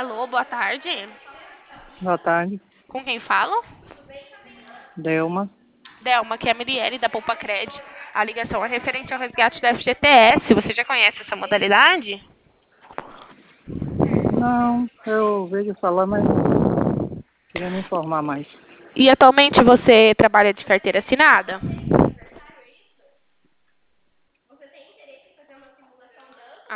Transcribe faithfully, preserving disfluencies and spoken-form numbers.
Alô, boa tarde. Boa tarde, Com quem falo? Delma. Delma, aqui é a Mirielle da Poupa Cred. A ligação é referente ao resgate da F G T S. Você já conhece essa modalidade? Não, eu vejo falar, mas não queria me informar mais. E atualmente você trabalha de carteira assinada?